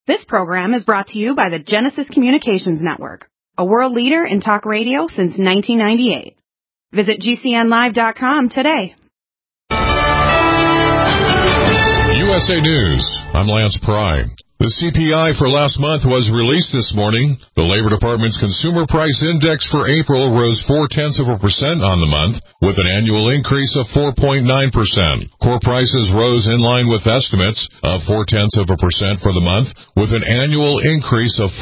This program is brought to you by the Genesis Communications Network, a world leader in talk radio since 1998. Visit GCNlive.com today. USA News, I'm Lance Pry. The CPI for last month was released this morning. The Labor Department's Consumer Price Index for April rose 0.4% on the month, with an annual increase of 4.9%. Core prices rose in line with estimates of 0.4% for the month, with an annual increase of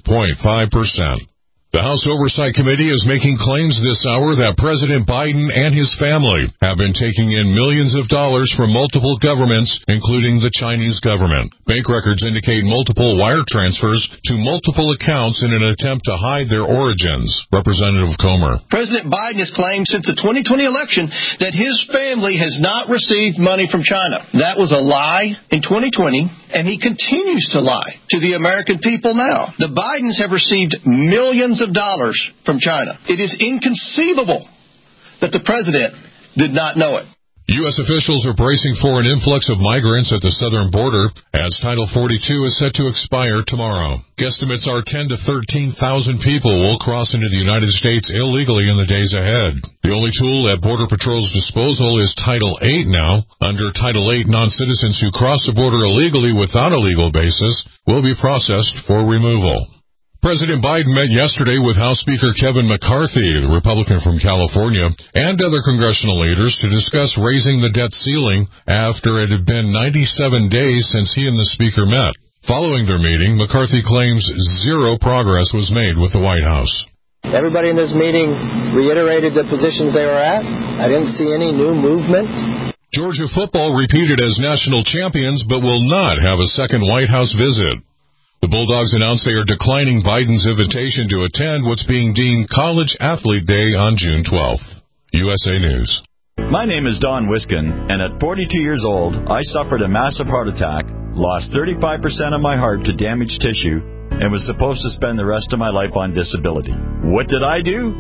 5.5%. The House Oversight Committee is making claims this hour that President Biden and his family have been taking in millions of dollars from multiple governments, including the Chinese government. Bank records indicate multiple wire transfers to multiple accounts in an attempt to hide their origins. Representative Comer. President Biden has claimed since the 2020 election that his family has not received money from China. That was a lie in 2020, and he continues to lie to the American people now. The Bidens have received millions of dollars from China. It is inconceivable that the president did not know it. U.S. officials are bracing for an influx of migrants at the southern border as Title 42 is set to expire tomorrow. Guesstimates are 10,000 to 13,000 people will cross into the United States illegally in the days ahead. The only tool at Border Patrol's disposal is Title 8 now. Under Title 8, non-citizens who cross the border illegally without a legal basis will be processed for removal. President Biden met yesterday with House Speaker Kevin McCarthy, the Republican from California, and other congressional leaders to discuss raising the debt ceiling after it had been 97 days since he and the Speaker met. Following their meeting, McCarthy claims zero progress was made with the White House. Everybody in this meeting reiterated the positions they were at. I didn't see any new movement. Georgia football repeated as national champions but will not have a second White House visit. The Bulldogs announced they are declining Biden's invitation to attend what's being deemed College Athlete Day on June 12th. USA News. My name is Don Wiskin, and at 42 years old, I suffered a massive heart attack, lost 35% of my heart to damaged tissue, and was supposed to spend the rest of my life on disability. What did I do?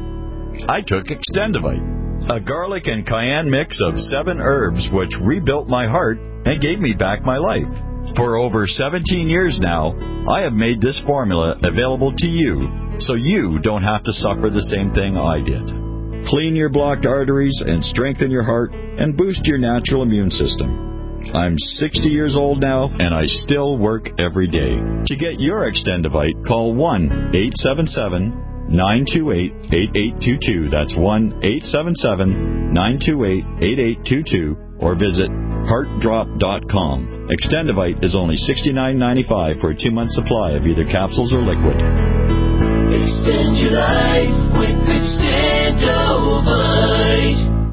I took Extendivite, a garlic and cayenne mix of 7 herbs which rebuilt my heart and gave me back my life. For over 17 years now, I have made this formula available to you so you don't have to suffer the same thing I did. Clean your blocked arteries and strengthen your heart and boost your natural immune system. I'm 60 years old now and I still work every day. To get your Extendivite, call 1-877-928-8822. That's 1-877-928-8822 or visit heartdrop.com. Extendivite is only $69.95 for a 2-month supply of either capsules or liquid. Extend your life with Extendovite.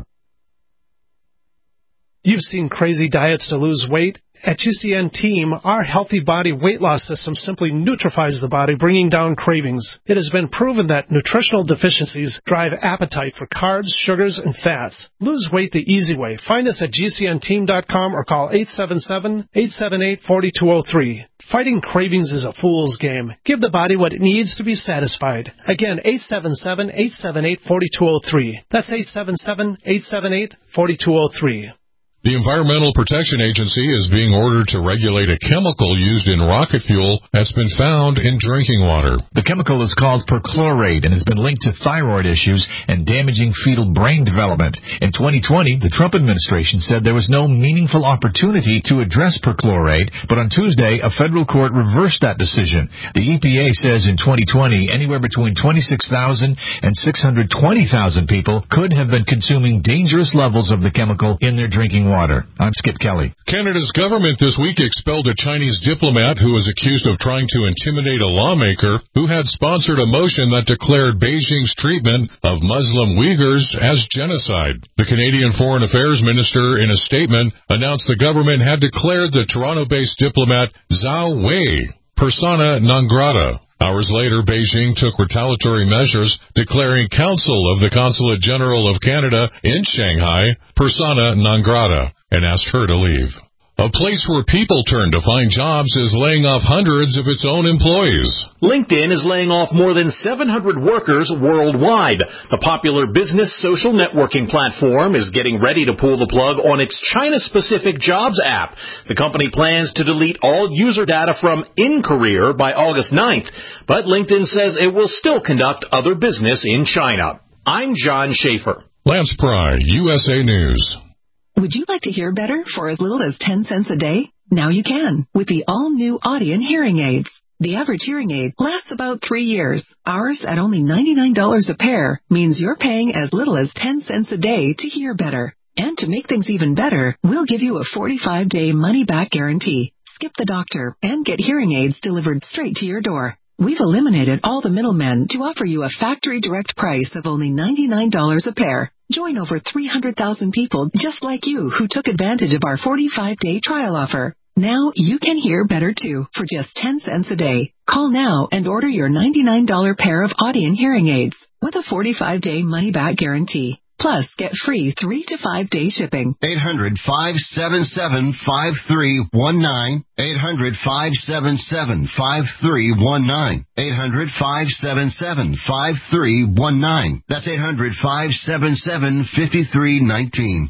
You've seen crazy diets to lose weight. At GCN Team, our Healthy Body Weight Loss System simply neutralizes the body, bringing down cravings. It has been proven that nutritional deficiencies drive appetite for carbs, sugars, and fats. Lose weight the easy way. Find us at GCNteam.com or call 877-878-4203. Fighting cravings is a fool's game. Give the body what it needs to be satisfied. Again, 877-878-4203. That's 877-878-4203. The Environmental Protection Agency is being ordered to regulate a chemical used in rocket fuel that's been found in drinking water. The chemical is called perchlorate and has been linked to thyroid issues and damaging fetal brain development. In 2020, the Trump administration said there was no meaningful opportunity to address perchlorate, but on Tuesday, a federal court reversed that decision. The EPA says in 2020, anywhere between 26,000 and 620,000 people could have been consuming dangerous levels of the chemical in their drinking water. I'm Skip Kelly. Canada's government this week expelled a Chinese diplomat who was accused of trying to intimidate a lawmaker who had sponsored a motion that declared Beijing's treatment of Muslim Uyghurs as genocide. The Canadian Foreign Affairs Minister, in a statement, announced the government had declared the Toronto-based diplomat Zhao Wei persona non grata. Hours later, Beijing took retaliatory measures, declaring Council of the Consulate General of Canada in Shanghai persona non grata and asked her to leave. A a place where people turn to find jobs, is laying off hundreds of its own employees. LinkedIn is laying off more than 700 workers worldwide. The popular business social networking platform is getting ready to pull the plug on its China-specific jobs app. The company plans to delete all user data from InCareer by August 9th, but LinkedIn says it will still conduct other business in China. I'm John Schaefer. Lance Pry, USA News. Would you like to hear better for as little as 10 cents a day? Now you can with the all-new Audien hearing aids. The average hearing aid lasts about 3 years. Ours, at only $99 a pair, means you're paying as little as 10 cents a day to hear better. And to make things even better, we'll give you a 45-day money-back guarantee. Skip the doctor and get hearing aids delivered straight to your door. We've eliminated all the middlemen to offer you a factory direct price of only $99 a pair. Join over 300,000 people just like you who took advantage of our 45-day trial offer. Now you can hear better too for just 10 cents a day. Call now and order your $99 pair of Audien hearing aids with a 45-day money-back guarantee. Plus, get free 3 to 5 day shipping. 800-577-5319. 800-577-5319. 800-577-5319. That's 800-577-5319.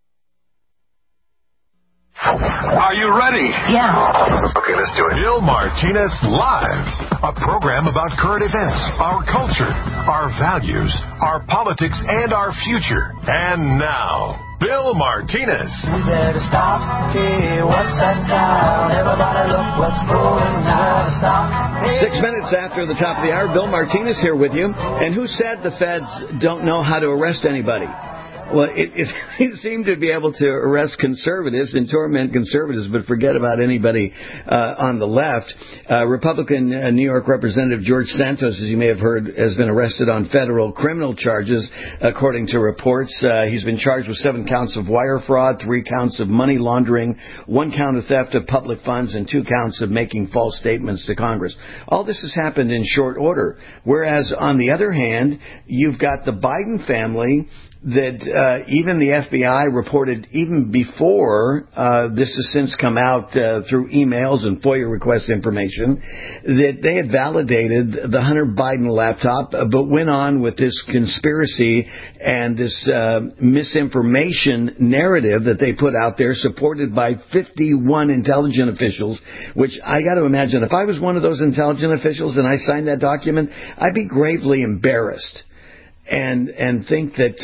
Are you ready? Yeah. Okay, let's do it. Bill Martinez Live, a program about current events, our culture, our values, our politics, and our future. And now, Bill Martinez. We better stop. Hey, what's that sound? Everybody look what's going on. Stop. 6 minutes after the top of the hour, Bill Martinez here with you. And who said the feds don't know how to arrest anybody? Well, it seemed to be able to arrest conservatives and torment conservatives, but forget about anybody on the left. Republican New York Representative George Santos, as you may have heard, has been arrested on federal criminal charges, according to reports. He's been charged with 7 counts of wire fraud, 3 counts of money laundering, 1 count of theft of public funds, and 2 counts of making false statements to Congress. All this has happened in short order. Whereas, on the other hand, you've got the Biden family that even the FBI reported even before this has since come out through emails and FOIA request information that they had validated the Hunter Biden laptop, but went on with this conspiracy and this misinformation narrative that they put out there, supported by 51 intelligence officials, which I got to imagine if I was one of those intelligence officials and I signed that document, I'd be gravely embarrassed. And think that,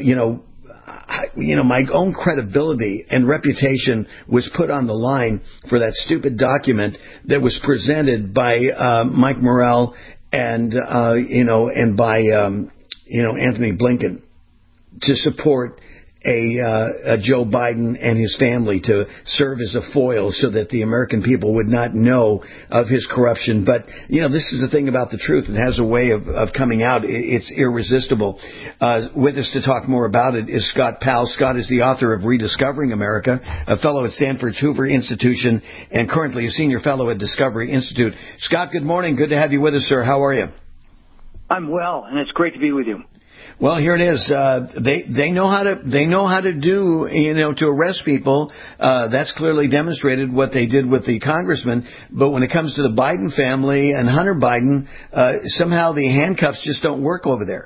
my own credibility and reputation was put on the line for that stupid document that was presented by Mike Morrell and by Anthony Blinken to support a Joe Biden and his family, to serve as a foil so that the American people would not know of his corruption. But, this is the thing about the truth. It has a way of coming out. It's irresistible. With us to talk more about it is Scott Powell. Scott is the author of Rediscovering America, a fellow at Stanford's Hoover Institution, and currently a senior fellow at Discovery Institute. Scott, good morning. Good to have you with us, sir. How are you? I'm well, and it's great to be with you. Well, here it is. They know how to do, to arrest people. That's clearly demonstrated what they did with the congressman. But when it comes to the Biden family and Hunter Biden, somehow the handcuffs just don't work over there.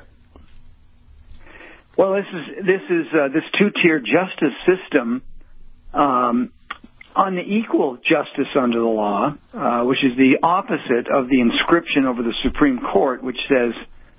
Well, this two-tier justice system, on the equal justice under the law, which is the opposite of the inscription over the Supreme Court, which says,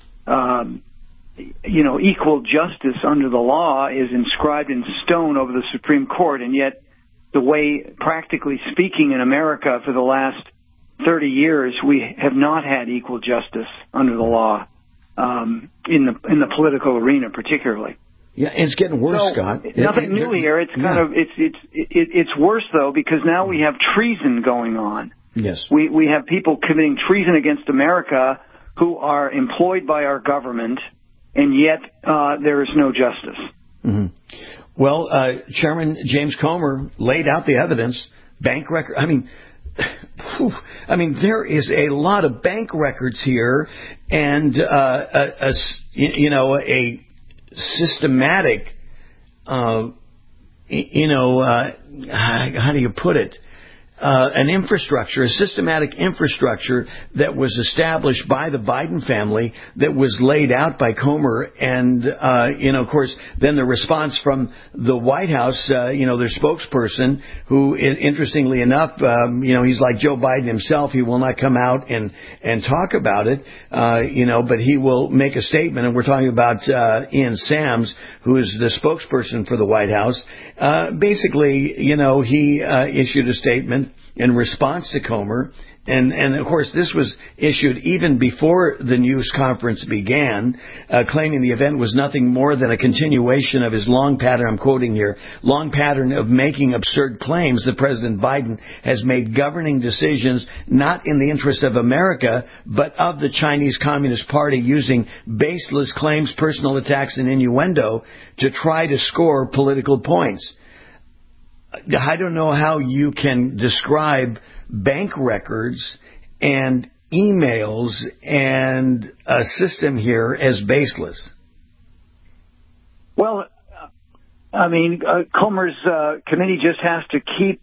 equal justice under the law is inscribed in stone over the Supreme Court, and yet the way, practically speaking, in America for the last 30 years, we have not had equal justice under the law in the political arena, particularly. Yeah, it's getting worse, so, Scott. Nothing new here. It's it's worse though, because now we have treason going on. Yes, we have people committing treason against America who are employed by our government. And yet, there is no justice. Mm-hmm. Well, Chairman James Comer laid out the evidence. Bank record. There is a lot of bank records here, and a systematic how do you put it? An infrastructure, a systematic infrastructure that was established by the Biden family that was laid out by Comer. And, of course, then the response from the White House, their spokesperson, who, interestingly enough, he's like Joe Biden himself. He will not come out and talk about it, but he will make a statement. And we're talking about Ian Sams, who is the spokesperson for the White House. Basically, he issued a statement in response to Comer. And of course, this was issued even before the news conference began, claiming the event was nothing more than a continuation of his long pattern, I'm quoting here, long pattern of making absurd claims that President Biden has made governing decisions not in the interest of America, but of the Chinese Communist Party, using baseless claims, personal attacks, and innuendo to try to score political points. I don't know how you can describe bank records and emails and a system here as baseless. Well, Comer's committee just has to keep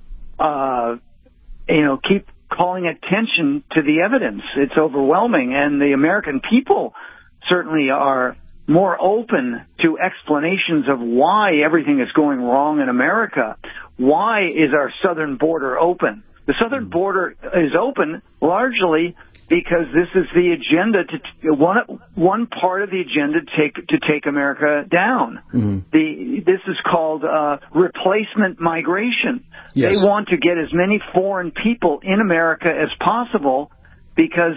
calling attention to the evidence. It's overwhelming, and the American people certainly are more open to explanations of why everything is going wrong in America. Why is our southern border open? The southern border is open largely because this is the agenda one part of the agenda to take America down. Mm-hmm. This is called replacement migration. Yes. They want to get as many foreign people in America as possible because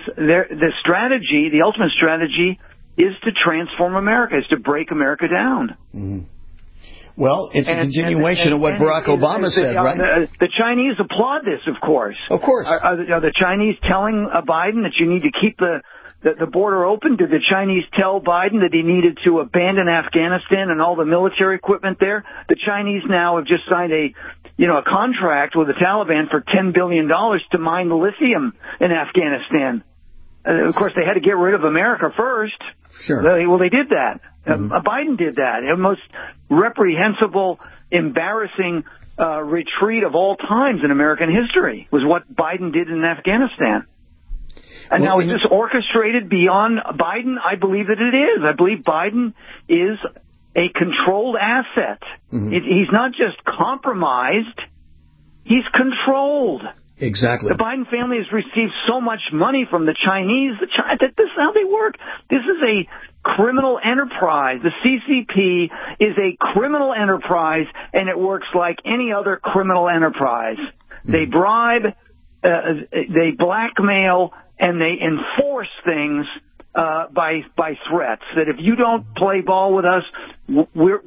the ultimate strategy is to transform America, is to break America down. Mm-hmm. Well, it's a continuation of what Barack Obama said, right? The Chinese applaud this, of course. Of course. Are the Chinese telling Biden that you need to keep the border open? Did the Chinese tell Biden that he needed to abandon Afghanistan and all the military equipment there? The Chinese now have just signed a contract with the Taliban for $10 billion to mine the lithium in Afghanistan. Of course, they had to get rid of America first. Sure. Well, they did that. Mm-hmm. Biden did that. The most reprehensible, embarrassing retreat of all times in American history was what Biden did in Afghanistan. And now, is this orchestrated beyond Biden? I believe that it is. I believe Biden is a controlled asset. Mm-hmm. He's not just compromised, he's controlled. Exactly. The Biden family has received so much money from the Chinese. This is how they work. This is a criminal enterprise. The CCP is a criminal enterprise, and it works like any other criminal enterprise. Mm-hmm. They bribe, they blackmail, and they enforce things by threats. That if you don't play ball with us, we're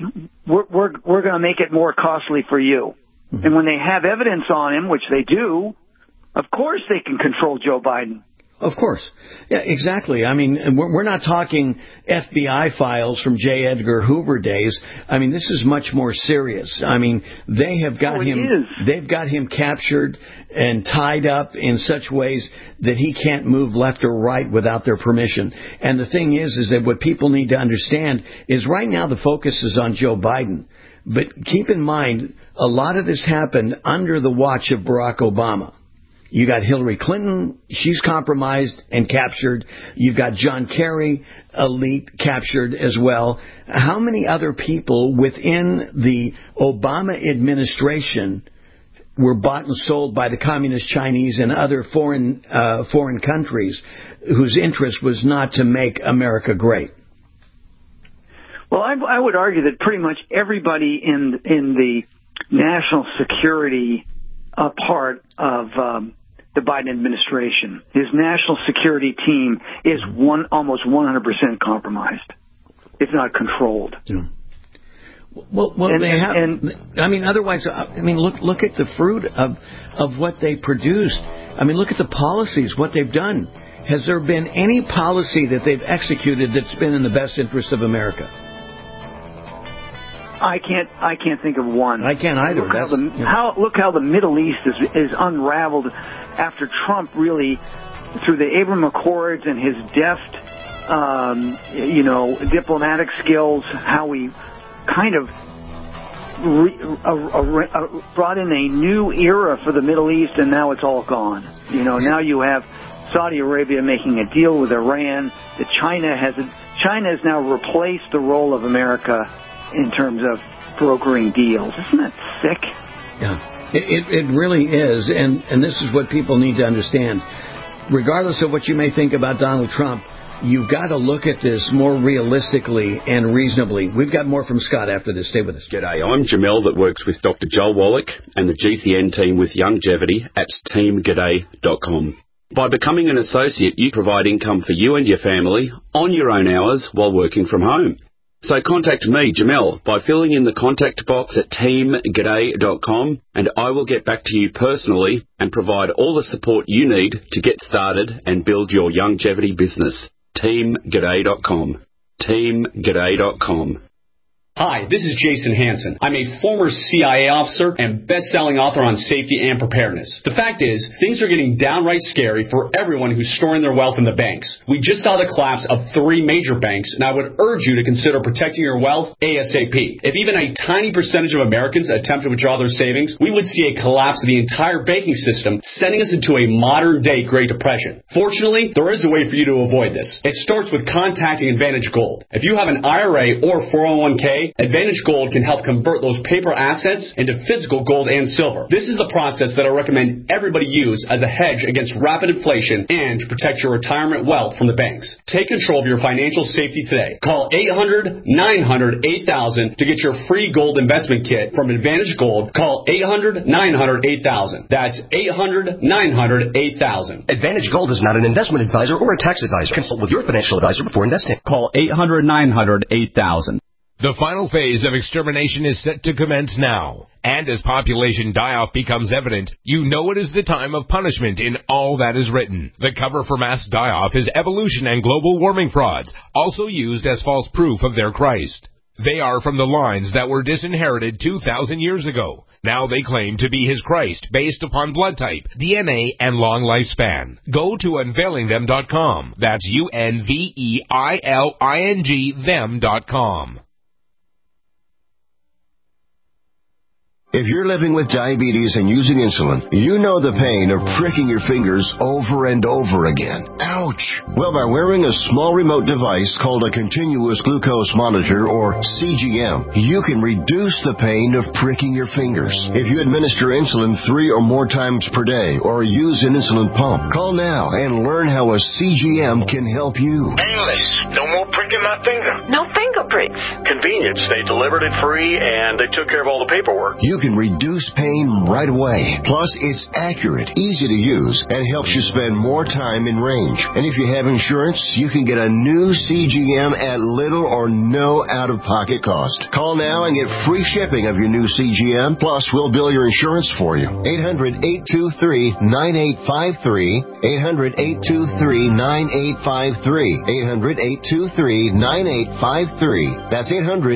going to make it more costly for you. Mm-hmm. And when they have evidence on him, which they do, of course they can control Joe Biden. Of course. Yeah, exactly. I mean, we're not talking FBI files from J. Edgar Hoover days. I mean, this is much more serious. I mean, they have got they've got him captured and tied up in such ways that he can't move left or right without their permission. And the thing is that what people need to understand is right now the focus is on Joe Biden. But keep in mind, a lot of this happened under the watch of Barack Obama. You got Hillary Clinton, she's compromised and captured. You've got John Kerry, elite, captured as well. How many other people within the Obama administration were bought and sold by the communist Chinese and other foreign countries whose interest was not to make America great? Well, I would argue that pretty much everybody in the national security part of the Biden administration, his national security team is almost 100% compromised, if not controlled. Yeah. Well, otherwise, look at the fruit of what they produced. I mean, look at the policies, what they've done. Has there been any policy that they've executed that's been in the best interest of America? I can't think of one. I can't either. Look how the Middle East is unraveled after Trump really, through the Abraham Accords and his deft, diplomatic skills, how he kind of brought in a new era for the Middle East, and now it's all gone. Now you have Saudi Arabia making a deal with Iran. China has now replaced the role of America in terms of brokering deals. Isn't that sick? Yeah, it really is, and this is what people need to understand. Regardless of what you may think about Donald Trump, you've got to look at this more realistically and reasonably. We've got more from Scott after this. Stay with us. G'day, I'm Jamel that works with Dr. Joel Wallach and the GCN team with Longevity at teamg'day.com. By becoming an associate, you provide income for you and your family on your own hours while working from home. So contact me, Jamel, by filling in the contact box at teamg'day.com, and I will get back to you personally and provide all the support you need to get started and build your longevity business. teamg'day.com. teamg'day.com. Hi, this is Jason Hansen. I'm a former CIA officer and best-selling author on safety and preparedness. The fact is, things are getting downright scary for everyone who's storing their wealth in the banks. We just saw the collapse of 3 major banks, and I would urge you to consider protecting your wealth ASAP. If even a tiny percentage of Americans attempt to withdraw their savings, we would see a collapse of the entire banking system, sending us into a modern-day Great Depression. Fortunately, there is a way for you to avoid this. It starts with contacting Advantage Gold. If you have an IRA or 401k, Advantage Gold can help convert those paper assets into physical gold and silver. This is the process that I recommend everybody use as a hedge against rapid inflation and to protect your retirement wealth from the banks. Take control of your financial safety today. Call 800-900-8000 to get your free gold investment kit from Advantage Gold. Call 800-900-8000. That's 800-900-8000. Advantage Gold is not an investment advisor or a tax advisor. Consult with your financial advisor before investing. Call 800-900-8000. The final phase of extermination is set to commence now. And as population die-off becomes evident, you know it is the time of punishment in all that is written. The cover for mass die-off is evolution and global warming frauds, also used as false proof of their Christ. They are from the lines that were disinherited 2,000 years ago. Now they claim to be his Christ based upon blood type, DNA, and long lifespan. Go to unveilingthem.com. That's UNVEILING them.com. If you're living with diabetes and using insulin, you know the pain of pricking your fingers over and over again. Ouch! Well, by wearing a small remote device called a continuous glucose monitor, or CGM, you can reduce the pain of pricking your fingers. If you administer insulin 3 or more times per day or use an insulin pump, call now and learn how a CGM can help you. Painless. No more pricking my finger. No finger pricks. Convenience. They delivered it free and they took care of all the paperwork. You can reduce pain right away. Plus, it's accurate, easy to use, and helps you spend more time in range. And if you have insurance, you can get a new CGM at little or no out-of-pocket cost. Call now and get free shipping of your new CGM. Plus, we'll bill your insurance for you. 800-823-9853. 800-823-9853. 800-823-9853. That's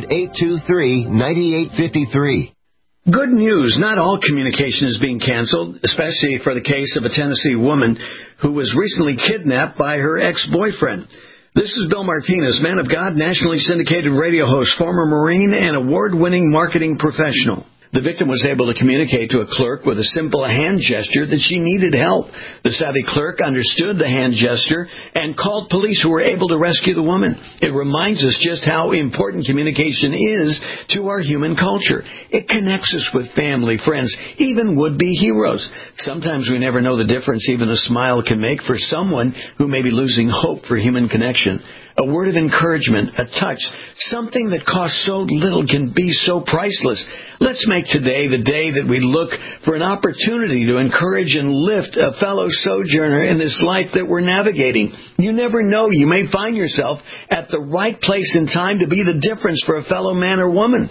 800-823-9853. Good news. Not all communication is being canceled, especially for the case of a Tennessee woman who was recently kidnapped by her ex-boyfriend. This is Bill Martinez, man of God, nationally syndicated radio host, former Marine, and award-winning marketing professional. The victim was able to communicate to a clerk with a simple hand gesture that she needed help. The savvy clerk understood the hand gesture and called police, who were able to rescue the woman. It reminds us just how important communication is to our human culture. It connects us with family, friends, even would-be heroes. Sometimes we never know the difference even a smile can make for someone who may be losing hope for human connection. A word of encouragement, a touch, something that costs so little can be so priceless. Let's make today the day that we look for an opportunity to encourage and lift a fellow sojourner in this life that we're navigating. You never know. You may find yourself at the right place in time to be the difference for a fellow man or woman.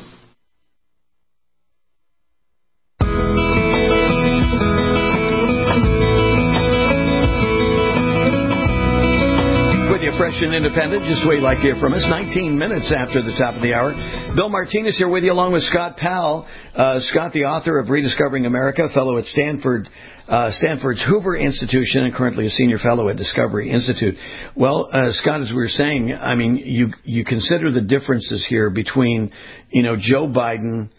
Fresh and independent, just the way you like to hear from us. 19 minutes after the top of the hour. Bill Martinez here with you, along with Scott Powell. Scott, the author of Rediscovering America, fellow at Stanford's Hoover Institution, and currently a senior fellow at Discovery Institute. Well, Scott, as we were saying, I mean, you consider the differences here between, Joe Biden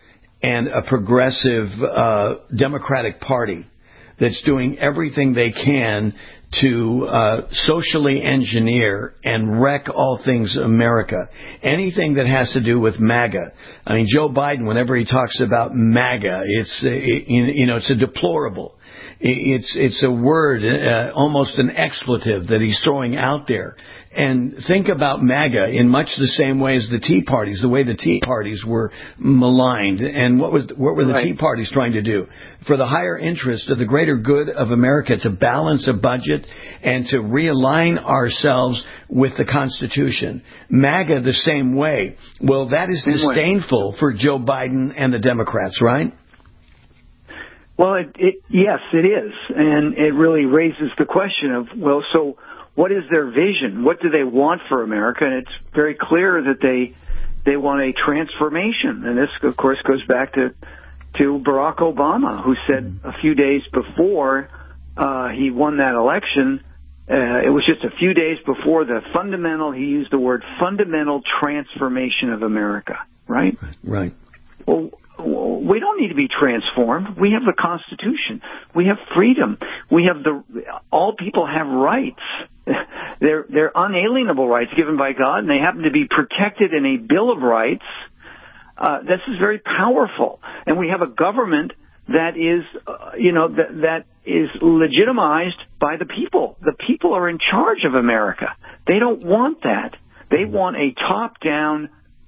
and a progressive Democratic Party that's doing everything they can to socially engineer and wreck all things America. Anything that has to do with MAGA. I mean, Joe Biden, whenever he talks about MAGA, it's a deplorable. It's a word, almost an expletive that he's throwing out there. And think about MAGA in much the same way as the Tea Parties, the way the Tea Parties were maligned. And what were the Tea Parties trying to do? For the higher interest of the greater good of America, to balance a budget and to realign ourselves with the Constitution. MAGA the same way. Well, that is disdainful for Joe Biden and the Democrats, right? Well, yes, it is. And it really raises the question of, well, so what is their vision? What do they want for America? And it's very clear that they want a transformation. And this, of course, goes back to Barack Obama, who said a few days before he won that election, it was just a few days before he used the word fundamental transformation of America, right? Right. Well, we don't need to be transformed. We have the Constitution. We have freedom. We have all people have rights. They're unalienable rights given by God, and they happen to be protected in a Bill of Rights. This is very powerful, and we have a government that is, that is legitimized by the people. The people are in charge of America. They don't want that. They want a top-down,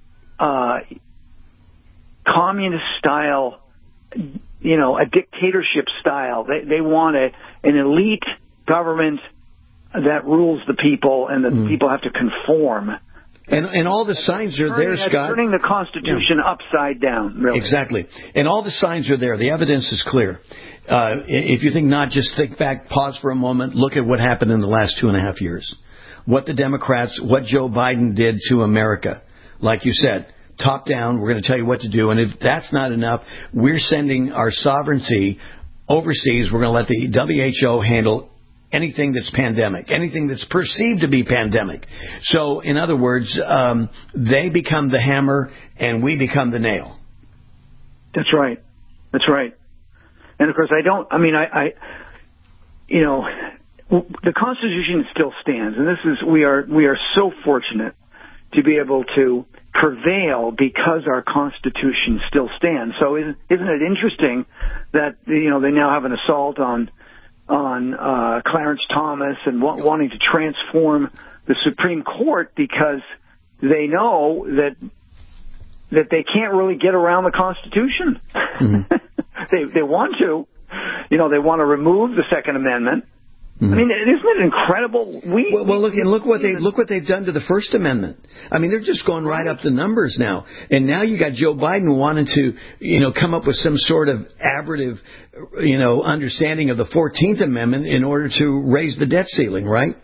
communist style, a dictatorship style. They want an elite government that rules the people, and the people have to conform. And all the signs are there, Scott. Turning the Constitution upside down, really. Exactly. And all the signs are there. The evidence is clear. If you think not, just think back, pause for a moment, look at what happened in the last 2.5 years. What the Democrats, what Joe Biden did to America. Like you said, top down, we're going to tell you what to do. And if that's not enough, we're sending our sovereignty overseas. We're going to let the WHO handle anything that's pandemic, anything that's perceived to be pandemic. So, in other words, they become the hammer and we become the nail. That's right. That's right. And of course, the Constitution still stands, and we are so fortunate to be able to prevail because our Constitution still stands. So isn't it interesting that they now have an assault on Clarence Thomas and wanting to transform the Supreme Court because they know that they can't really get around the Constitution. Mm-hmm. they want to. They want to remove the Second Amendment. Mm-hmm. I mean, isn't it incredible? Look what they've done to the First Amendment. I mean, they're just going right up the numbers now. And now you got Joe Biden wanting to, come up with some sort of aberrative, understanding of the 14th Amendment in order to raise the debt ceiling, right?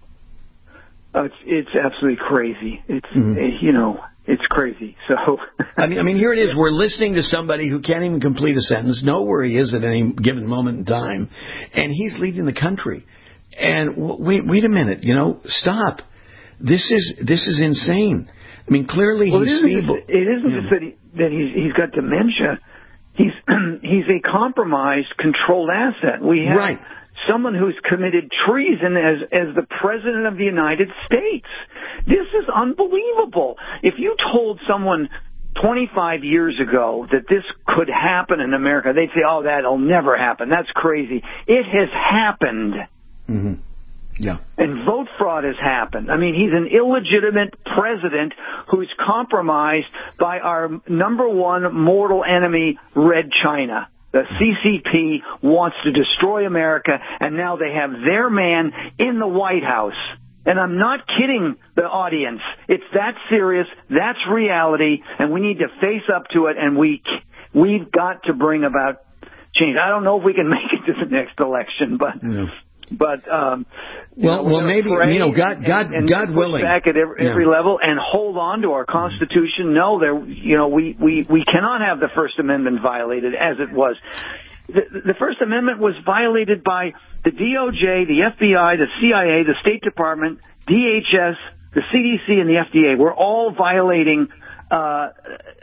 It's absolutely crazy. It's it's crazy. So I mean, here it is. We're listening to somebody who can't even complete a sentence, know where he is at any given moment in time, and he's leading the country. And wait a minute, stop. This is insane. I mean, clearly he's feeble. It isn't just that he's got dementia. He's a compromised, controlled asset. We have someone who's committed treason as the President of the United States. This is unbelievable. If you told someone 25 years ago that this could happen in America, they'd say, oh, that'll never happen. That's crazy. It has happened. Mm-hmm. Yeah. And vote fraud has happened. I mean, he's an illegitimate president who's compromised by our number one mortal enemy, Red China. The CCP wants to destroy America, and now they have their man in the White House. And I'm not kidding the audience. It's that serious. That's reality, and we need to face up to it, and we've got to bring about change. I don't know if we can make it to the next election, but... Yeah. But maybe God willing, back at every level and hold on to our Constitution. No, we cannot have the First Amendment violated as it was. The First Amendment was violated by the DOJ, the FBI, the CIA, the State Department, DHS, the CDC, and the FDA. We're all violating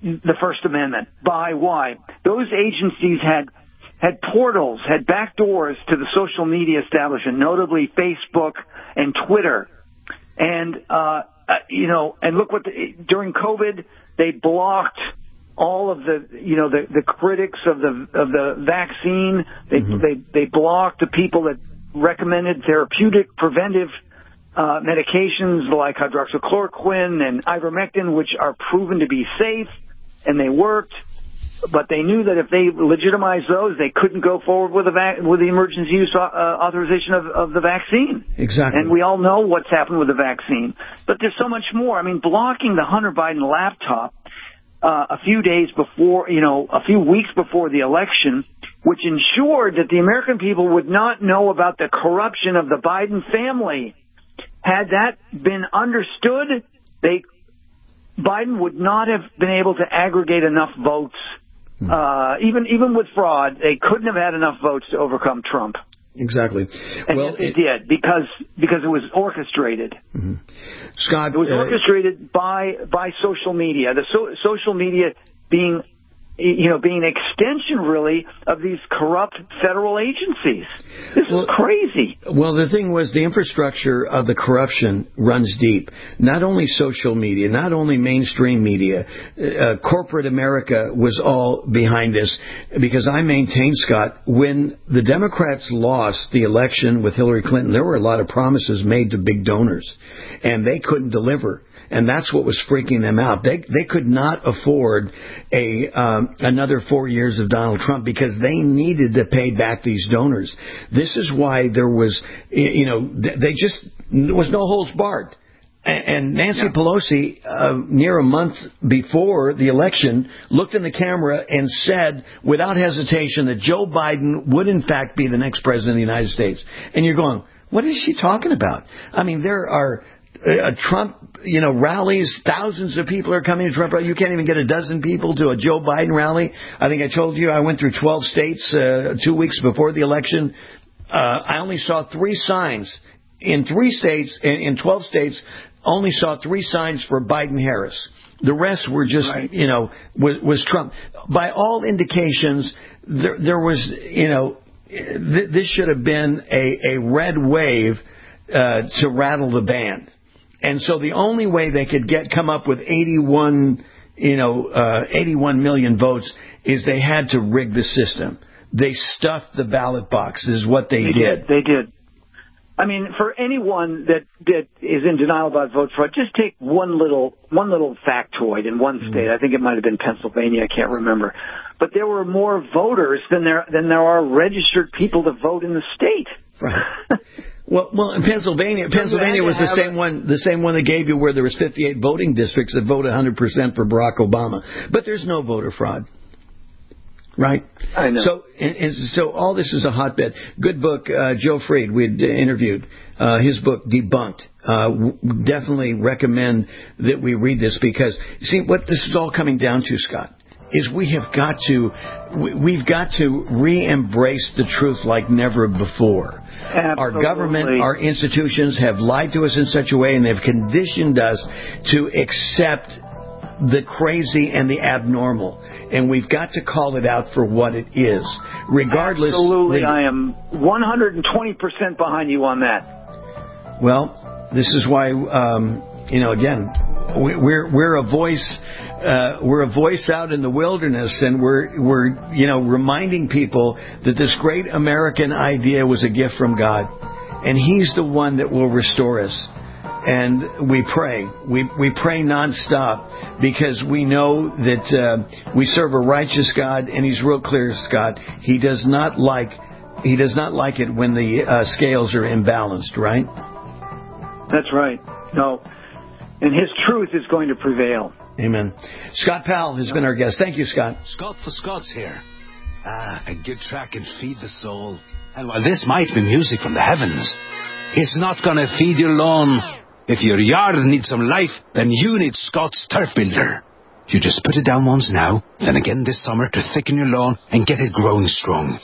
the First Amendment. By why? Those agencies had portals, had back doors to the social media establishment, notably Facebook and Twitter. And, and look during COVID, they blocked all of the critics of the vaccine. They blocked the people that recommended therapeutic preventive medications like hydroxychloroquine and ivermectin, which are proven to be safe, and they worked. But they knew that if they legitimized those, they couldn't go forward with the emergency use authorization of the vaccine. Exactly. And we all know what's happened with the vaccine. But there's so much more. I mean, blocking the Hunter Biden laptop a few weeks before the election, which ensured that the American people would not know about the corruption of the Biden family. Had that been understood, Biden would not have been able to aggregate enough votes. Even with fraud, they couldn't have had enough votes to overcome Trump. Exactly. And yet they did, because it was orchestrated. Mm-hmm. Scott, it was orchestrated by social media. The social media being an extension, really, of these corrupt federal agencies. This is crazy. Well, the thing was, the infrastructure of the corruption runs deep. Not only social media, not only mainstream media, corporate America was all behind this. Because I maintain, Scott, when the Democrats lost the election with Hillary Clinton, there were a lot of promises made to big donors, and they couldn't deliver. And that's what was freaking them out. They could not afford another 4 years of Donald Trump because they needed to pay back these donors. This is why there was, there was no holds barred. And Nancy Pelosi, near a month before the election, looked in the camera and said, without hesitation, that Joe Biden would in fact be the next president of the United States. And you're going, what is she talking about? I mean, there are Trump, rallies. Thousands of people are coming to Trump rally. You can't even get a dozen people to a Joe Biden rally. I think I told you I went through 12 states 2 weeks before the election. I only saw 3 signs in 3 states. In 12 states, only saw 3 signs for Biden-Harris. The rest were just, was Trump. By all indications, there was, this should have been a red wave to rattle the band. And so the only way they could come up with 81 million votes is they had to rig the system. They stuffed the ballot box is what they did. They did. I mean, for anyone that is in denial about vote fraud, just take one little factoid in one state. I think it might have been Pennsylvania. I can't remember. But there were more voters than there are registered people to vote in the state. Right. Well, in Pennsylvania was the same one that gave you where there was 58 voting districts that vote 100% for Barack Obama. But there's no voter fraud. Right? I know. So all this is a hotbed. Good book, Joe Freed, we'd interviewed. His book, Debunked. Definitely recommend that we read this because, see, what this is all coming down to, Scott, is we've got to re-embrace the truth like never before. Absolutely. Our government, our institutions have lied to us in such a way, and they've conditioned us to accept the crazy and the abnormal. And we've got to call it out for what it is. Regardless. Absolutely. I am 120% behind you on that. Well, this is why, again, we're a voice. We're a voice out in the wilderness, and we're reminding people that this great American idea was a gift from God, and He's the one that will restore us. And we pray. We pray nonstop because we know that we serve a righteous God, and He's real clear, Scott. He does not like it when the scales are imbalanced, right? That's right. No, and His truth is going to prevail. Amen. Scott Powell has been our guest. Thank you, Scott. Scott for Scots here. A good track can feed the soul. And while this might be music from the heavens, it's not going to feed your lawn. If your yard needs some life, then you need Scott's Turf Builder. You just put it down once now, then again this summer to thicken your lawn and get it growing strong.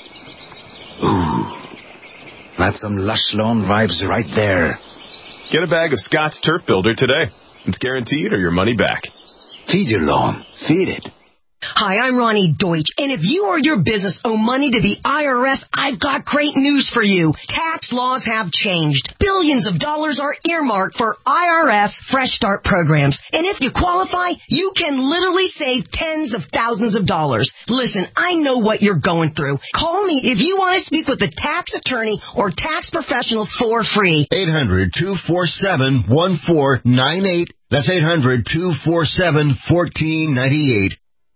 Ooh, that's some lush lawn vibes right there. Get a bag of Scott's Turf Builder today. It's guaranteed or your money back. Feed your lawn. Feed it. Hi, I'm Ronnie Deutsch, and if you or your business owe money to the IRS, I've got great news for you. Tax laws have changed. Billions of dollars are earmarked for IRS Fresh Start programs, and if you qualify, you can literally save tens of thousands of dollars. Listen, I know what you're going through. Call me if you want to speak with a tax attorney or tax professional for free. 800-247-1498. That's 800-247-1498.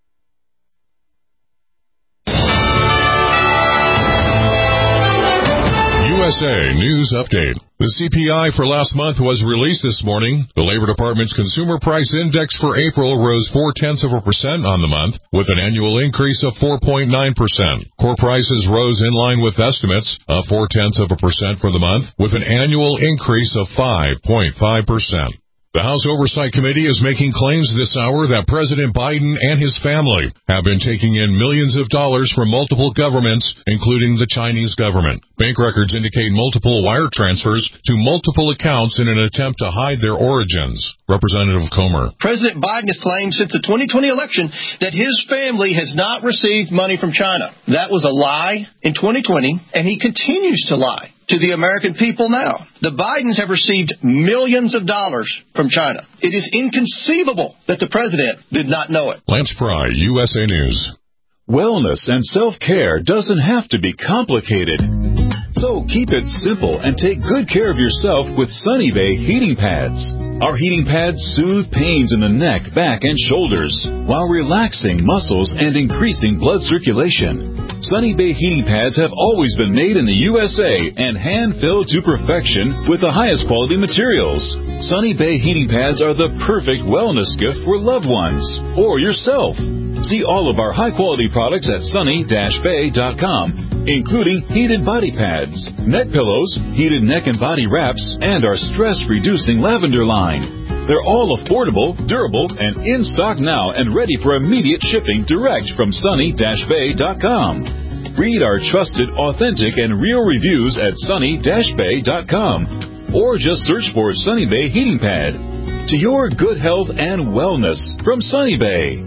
USA News Update. The CPI for last month was released this morning. The Labor Department's Consumer Price Index for April rose 0.4% on the month, with an annual increase of 4.9%. Core prices rose in line with estimates of 0.4% for the month, with an annual increase of 5.5%. The House Oversight Committee is making claims this hour that President Biden and his family have been taking in millions of dollars from multiple governments, including the Chinese government. Bank records indicate multiple wire transfers to multiple accounts in an attempt to hide their origins. Representative Comer. President Biden has claimed since the 2020 election that his family has not received money from China. That was a lie in 2020, and he continues to lie to the American people now. The Bidens have received millions of dollars from China. It is inconceivable that the president did not know it. Lance Pry, USA News. Wellness and self-care doesn't have to be complicated. So keep it simple and take good care of yourself with Sunny Bay heating pads. Our heating pads soothe pains in the neck, back, and shoulders while relaxing muscles and increasing blood circulation. Sunny Bay heating pads have always been made in the USA and hand-filled to perfection with the highest quality materials. Sunny Bay heating pads are the perfect wellness gift for loved ones or yourself. See all of our high-quality products at sunny-bay.com, including heated body pads, neck pillows, heated neck and body wraps, and our stress-reducing lavender line. They're all affordable, durable, and in stock now and ready for immediate shipping direct from sunny-bay.com. Read our trusted, authentic, and real reviews at sunny-bay.com, or just search for Sunny Bay Heating Pad. To your good health and wellness from Sunny Bay.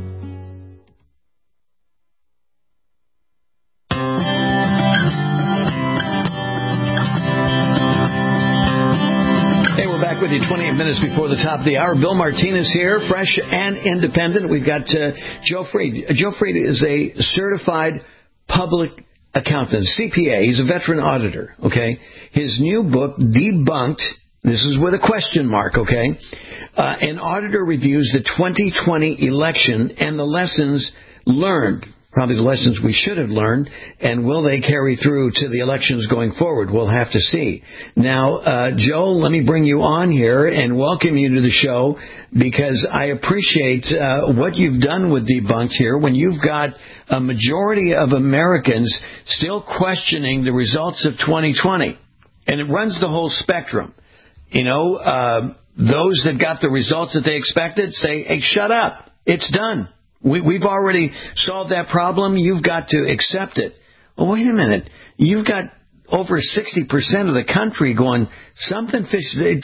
With you 28 minutes before the top of the hour. Bill Martinez here, fresh and independent. We've got Joe Freed. Joe Freed is a certified public accountant, CPA. He's a veteran auditor, okay? His new book, Debunked, this is with a question mark, okay? An auditor reviews the 2020 election and the lessons learned. Probably the lessons we should have learned, and will they carry through to the elections going forward? We'll have to see. Now, Joe, let me bring you on here and welcome you to the show, because I appreciate what you've done with Debunked here when you've got a majority of Americans still questioning the results of 2020. And it runs the whole spectrum. You know, those that got the results that they expected say, hey, shut up. It's done. We've already solved that problem. You've got to accept it. Well, wait a minute. You've got over 60% of the country going, something fishy. It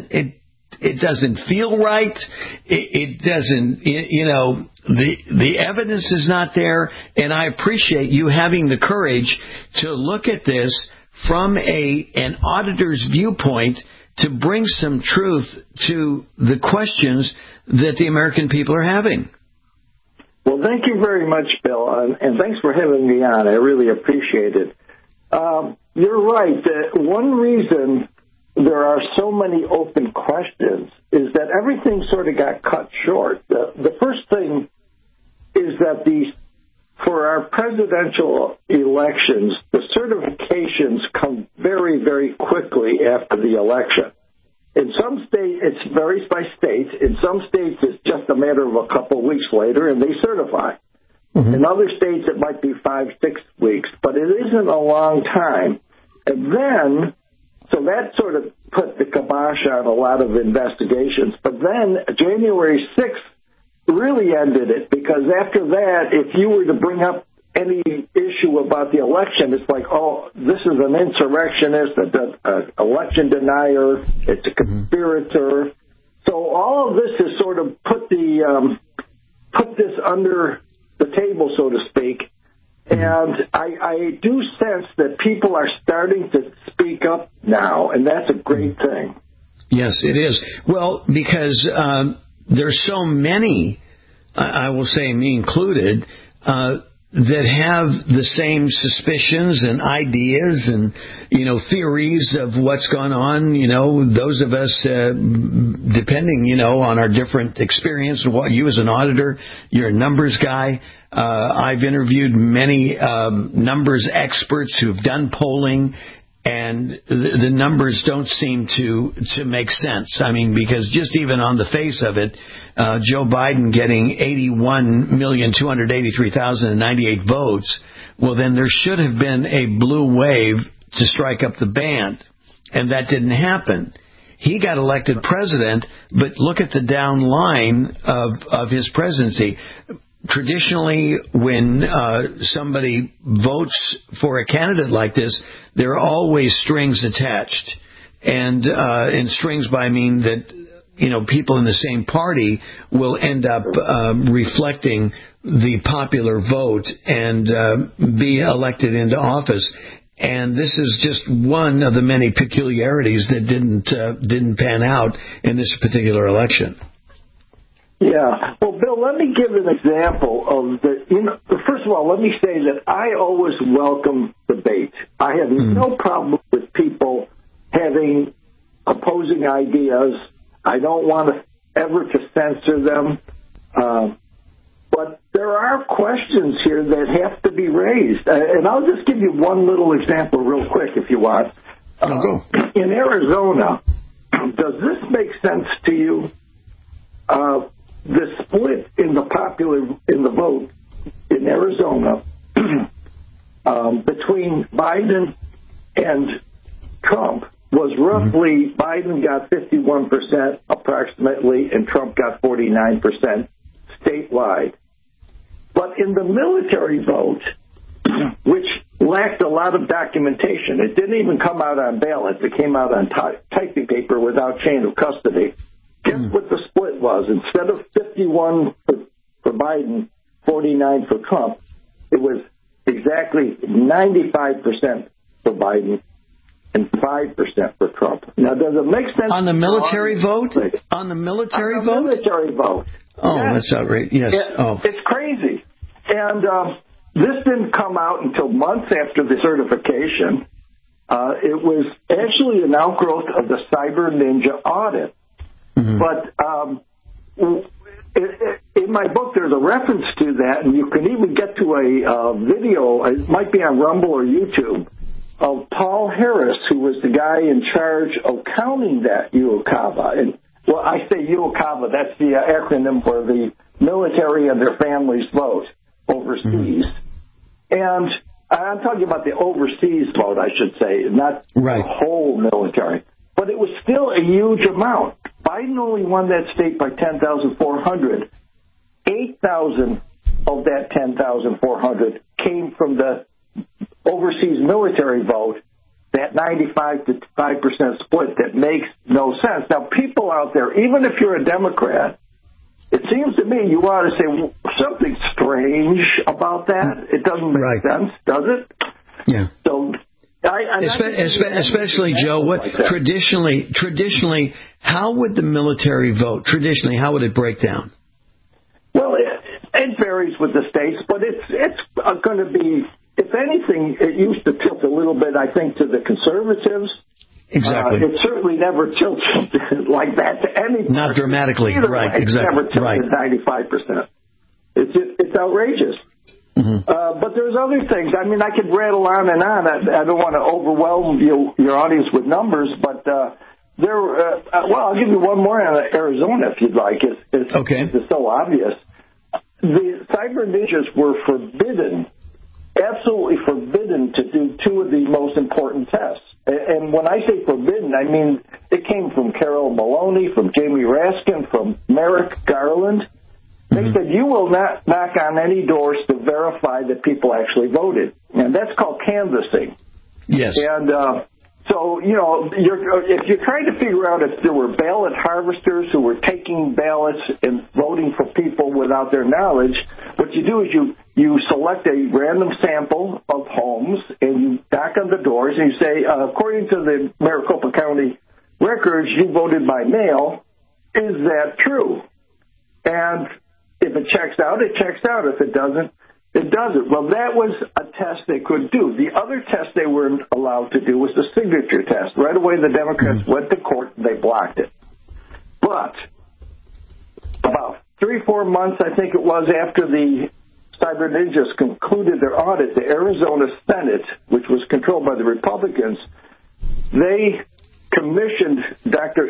doesn't feel right. It doesn't, you know, the evidence is not there. And I appreciate you having the courage to look at this from an auditor's viewpoint to bring some truth to the questions that the American people are having. Well, thank you very much, Bill, and thanks for having me on. I really appreciate it. You're right. One reason there are so many open questions is that everything sort of got cut short. The first thing is that for our presidential elections, the certifications come very, very quickly after the election. In some states, it varies by state. In some states, it's just a matter of a couple of weeks later, and they certify. Mm-hmm. In other states, it might be 5-6 weeks, but it isn't a long time. And then, so that sort of put the kibosh on a lot of investigations. But then January 6th really ended it, because after that, if you were to bring up any issue about the election, it's like, oh, this is an insurrectionist, an election denier, it's a conspirator. So all of this has sort of put the put this under the table, so to speak. And I do sense that people are starting to speak up now, and that's a great thing. Yes, it is. Well, because there's so many, I will say me included, that have the same suspicions and ideas and, theories of what's gone on. Those of us, depending, on our different experience and what you as an auditor, you're a numbers guy. I've interviewed many numbers experts who've done polling, and the numbers don't seem to make sense. I mean, because just even on the face of it, Joe Biden getting 81,283,098 votes, well, then there should have been a blue wave to strike up the band, and that didn't happen. He got elected president, but look at the down line of his presidency. Traditionally, when somebody votes for a candidate like this, there are always strings attached. And strings by I mean that, people in the same party will end up reflecting the popular vote and be elected into office. And this is just one of the many peculiarities that didn't pan out in this particular election. Yeah. Well, Bill, let me give an example of first of all, let me say that I always welcome debate. I have no problem with people having opposing ideas. I don't want ever to censor them. But there are questions here that have to be raised. And I'll just give you one little example real quick if you want. In Arizona, does this make sense to you? The split in the vote in Arizona between Biden and Trump was roughly Biden got 51% approximately, and Trump got 49% statewide. But in the military vote, which lacked a lot of documentation, it didn't even come out on ballots. It came out on typing paper without chain of custody. Guess what the split was? Instead of 51 for Biden, 49 for Trump, it was exactly 95% for Biden and 5% for Trump. Now, does it make sense? On the military vote? On the military vote? Military vote. Oh, yes. That's outrageous. Yes. It's crazy. And this didn't come out until months after the certification. It was actually an outgrowth of the Cyber Ninja audit. But in my book, there's a reference to that, and you can even get to a video, it might be on Rumble or YouTube, of Paul Harris, who was the guy in charge of counting that UOCAVA. And, well, I say UOCAVA, that's the acronym for the military and their families vote overseas. And I'm talking about the overseas vote, I should say, not the whole military. But it was still a huge amount. Biden only won that state by 10,400. 8,000 of that 10,400 came from the overseas military vote, that 95 to 5% split that makes no sense. Now, people out there, even if you're a Democrat, it seems to me you ought to say something strange about that. It doesn't make sense, does it? Yeah. So, especially Joe, what traditionally, how would the military vote? Traditionally, how would it break down? Well, it varies with the states, but it's going to be, if anything, it used to tilt a little bit, I think, to the conservatives. Exactly. It certainly never tilted like that to anybody. Not dramatically, right? Exactly. It never tilted 95%. It's outrageous. But there's other things. I mean, I could rattle on and on. I don't want to overwhelm your audience with numbers, but I'll give you one more on Arizona if you'd like. It's so obvious. The Cyber Ninjas were forbidden, absolutely forbidden, to do two of the most important tests. And when I say forbidden, I mean it came from Carol Maloney, from Jamie Raskin, from Merrick Garland. They said you will not knock on any doors to verify that people actually voted. And that's called canvassing. Yes. And So, if you're trying to figure out if there were ballot harvesters who were taking ballots and voting for people without their knowledge, what you do is you select a random sample of homes and you knock on the doors and you say, according to the Maricopa County records, you voted by mail. Is that true? And if it checks out, it checks out. If it doesn't, it doesn't. Well, that was a test they could do. The other test they weren't allowed to do was the signature test. Right away, the Democrats went to court and they blocked it. But about 3-4 months, I think it was, after the Cyber Ninjas concluded their audit, the Arizona Senate, which was controlled by the Republicans, they commissioned Dr.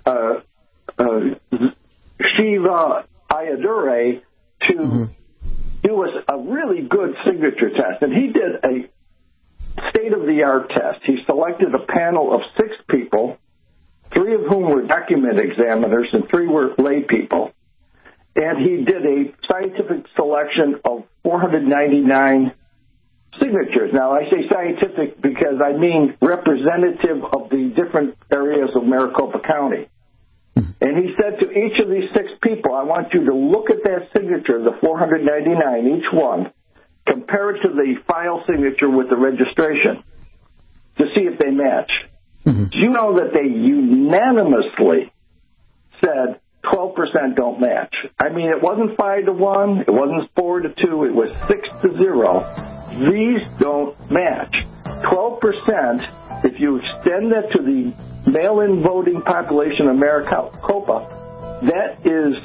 Shiva Ayyadurai to do a really good signature test. And he did a state-of-the-art test. He selected a panel of 6 people, 3 of whom were document examiners and 3 were lay people. And he did a scientific selection of 499 signatures. Now, I say scientific because I mean representative of the different areas of Maricopa County. And he said to each of these 6 people, I want you to look at that signature, the 499, each one, compare it to the file signature with the registration to see if they match. Do you know that they unanimously said 12% don't match? I mean, it wasn't 5-1, it wasn't 4-2, it was 6-0. These don't match. 12%, if you extend that to the mail-in voting population of Maricopa, that is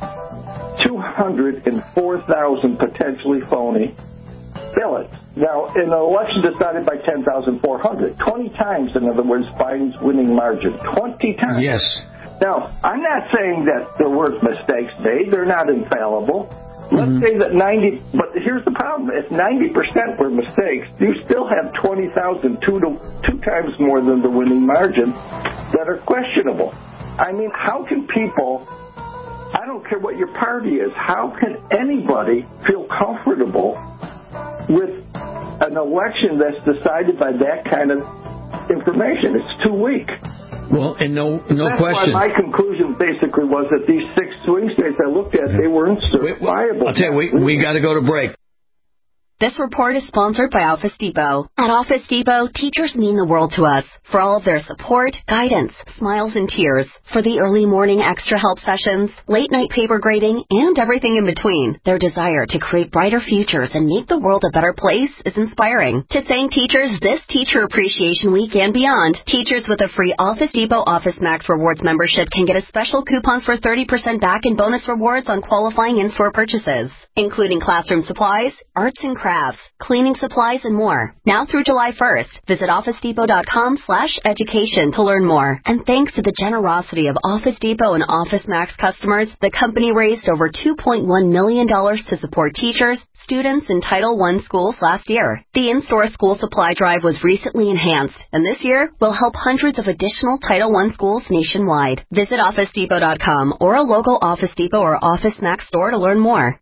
204,000 potentially phony ballots. Now, in an election decided by 10,400, 20 times, in other words, Biden's winning margin. 20 times. Yes. Now, I'm not saying that there weren't mistakes made. They're not infallible. Let's say that 90, but here's the problem. If 90% were mistakes, you still have 20,000, two times more than the winning margin, that are questionable. I mean, how can people, I don't care what your party is, how can anybody feel comfortable with an election that's decided by that kind of information? It's too weak. Well, and no That's question. Why my conclusion basically was that these 6 swing states I looked at, they weren't certifiable. I'll tell you, we got to go to break. This report is sponsored by Office Depot. At Office Depot, teachers mean the world to us. For all of their support, guidance, smiles, and tears. For the early morning extra help sessions, late night paper grading, and everything in between. Their desire to create brighter futures and make the world a better place is inspiring. To thank teachers this Teacher Appreciation Week and beyond, teachers with a free Office Depot Office Max Rewards membership can get a special coupon for 30% back in bonus rewards on qualifying in-store purchases, including classroom supplies, arts and crafts, cleaning supplies, and more. Now through July 1st, visit OfficeDepot.com/education to learn more. And thanks to the generosity of Office Depot and Office Max customers, the company raised over $2.1 million to support teachers, students, and Title I schools last year. The in-store school supply drive was recently enhanced, and this year will help hundreds of additional Title I schools nationwide. Visit OfficeDepot.com or a local Office Depot or Office Max store to learn more.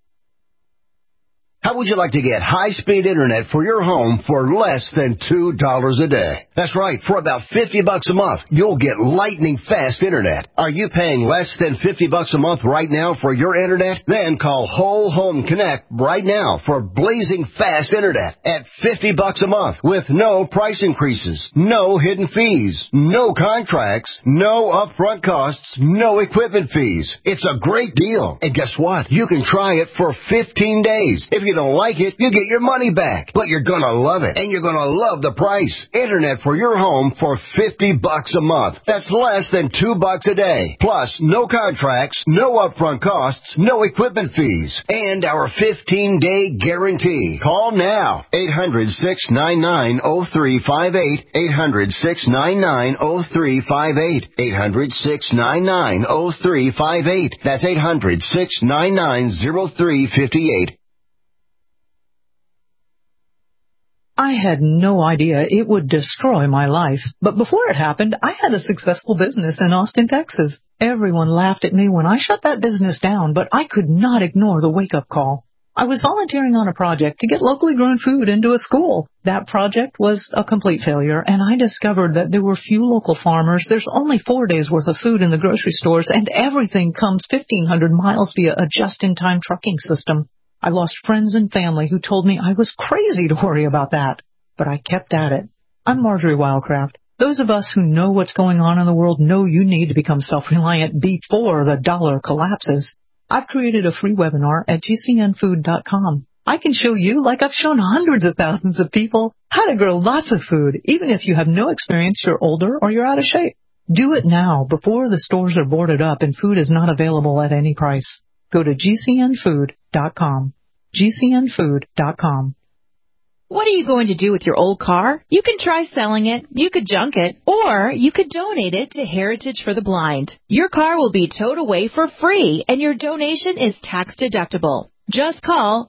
How would you like to get high-speed internet for your home for less than $2 a day? That's right. For about $50 a month, you'll get lightning-fast internet. Are you paying less than $50 a month right now for your internet? Then call Whole Home Connect right now for blazing fast internet at $50 a month with no price increases, no hidden fees, no contracts, no upfront costs, no equipment fees. It's a great deal. And guess what? You can try it for 15 days. If you don't like it, you get your money back. But you're going to love it, and you're going to love the price. Internet for your home for $50 a month. That's less than $2 a day. Plus, no contracts, no upfront costs, no equipment fees, and our 15-day guarantee. Call now. 800-699-0358. 800-699-0358. 800-699-0358. That's 800-699-0358. I had no idea it would destroy my life. But before it happened, I had a successful business in Austin, Texas. Everyone laughed at me when I shut that business down, but I could not ignore the wake-up call. I was volunteering on a project to get locally grown food into a school. That project was a complete failure, and I discovered that there were few local farmers. There's only 4 days' worth of food in the grocery stores, and everything comes 1,500 miles via a just-in-time trucking system. I lost friends and family who told me I was crazy to worry about that, but I kept at it. I'm Marjorie Wildcraft. Those of us who know what's going on in the world know you need to become self-reliant before the dollar collapses. I've created a free webinar at gcnfood.com. I can show you, like I've shown hundreds of thousands of people, how to grow lots of food, even if you have no experience, you're older, or you're out of shape. Do it now, before the stores are boarded up and food is not available at any price. Go to gcnfood.com. gcnfood.com. What are you going to do with your old car? You can try selling it, you could junk it, or you could donate it to Heritage for the Blind. Your car will be towed away for free, and your donation is tax deductible. Just call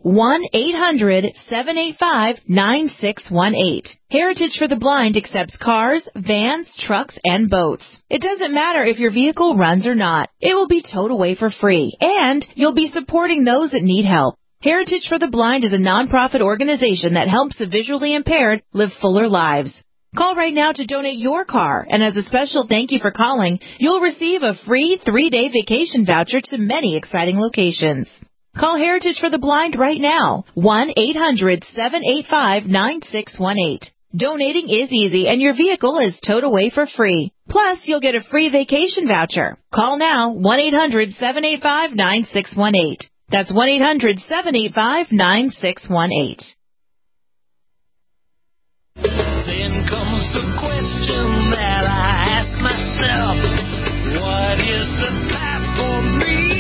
1-800-785-9618. Heritage for the Blind accepts cars, vans, trucks, and boats. It doesn't matter if your vehicle runs or not. It will be towed away for free, and you'll be supporting those that need help. Heritage for the Blind is a nonprofit organization that helps the visually impaired live fuller lives. Call right now to donate your car, and as a special thank you for calling, you'll receive a free 3-day vacation voucher to many exciting locations. Call Heritage for the Blind right now, 1-800-785-9618. Donating is easy, and your vehicle is towed away for free. Plus, you'll get a free vacation voucher. Call now, 1-800-785-9618. That's 1-800-785-9618. Then comes the question that I ask myself, what is the path for me?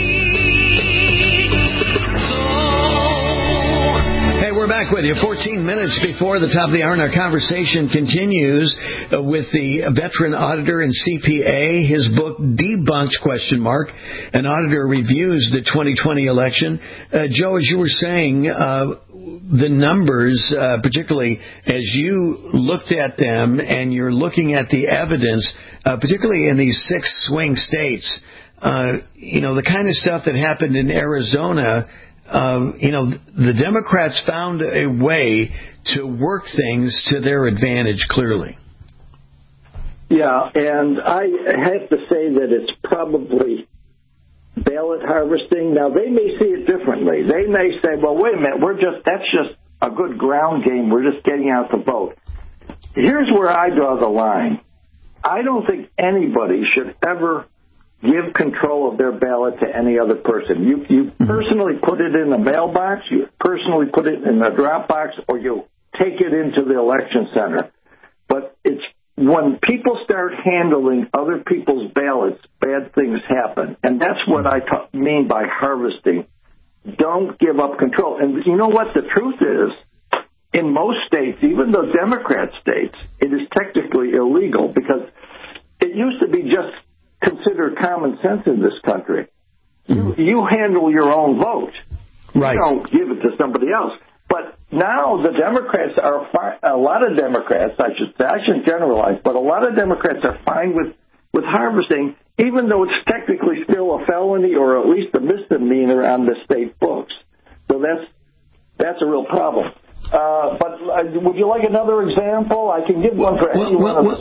Hey, we're back with you 14 minutes before the top of the hour, and our conversation continues with the veteran auditor and CPA. His book, Debunked, ? An auditor reviews the 2020 election. Joe, as you were saying, the numbers, particularly as you looked at them and you're looking at the evidence, particularly in these 6 swing states, the kind of stuff that happened in Arizona, the Democrats found a way to work things to their advantage, clearly. Yeah, and I have to say that it's probably ballot harvesting. Now, they may see it differently. They may say, well, wait a minute, that's just a good ground game. We're just getting out the vote. Here's where I draw the line. I don't think anybody should ever give control of their ballot to any other person. You personally put it in the mailbox, you personally put it in the drop box, or you take it into the election center. But it's when people start handling other people's ballots, bad things happen. And that's what I mean by harvesting. Don't give up control. And you know what the truth is? In most states, even the Democrat states, it is technically illegal because it used to be just considered common sense in this country. You handle your own vote. Right. You don't give it to somebody else. But now the Democrats a lot of Democrats, I should say, I shouldn't generalize, but a lot of Democrats are fine with harvesting, even though it's technically still a felony or at least a misdemeanor on the state books. So that's a real problem. But would you like another example? I can give one for anyone.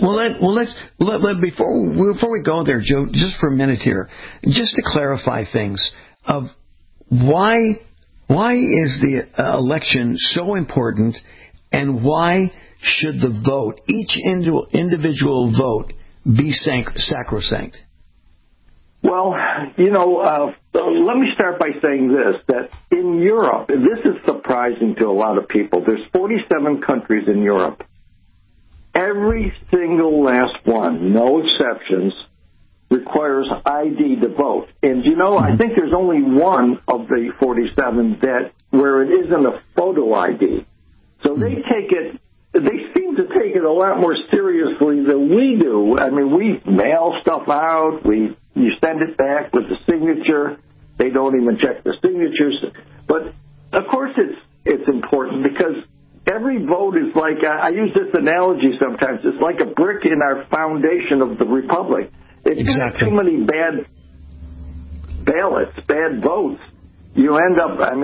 Before we go there, Joe, just for a minute here, just to clarify things of why is the election so important, and why should the vote, each individual vote, be sacrosanct? Well, let me start by saying this, that in Europe, and this is surprising to a lot of people, there's 47 countries in Europe. Every single last one, no exceptions, requires ID to vote. And, I think there's only one of the 47 where it isn't a photo ID. So they seem to take it a lot more seriously than we do. I mean, we mail stuff out, you send it back with the signature. They don't even check the signatures. But, of course, it's important because every vote is like, I use this analogy sometimes, it's like a brick in our foundation of the republic. If you have too many bad ballots, bad votes, you end up,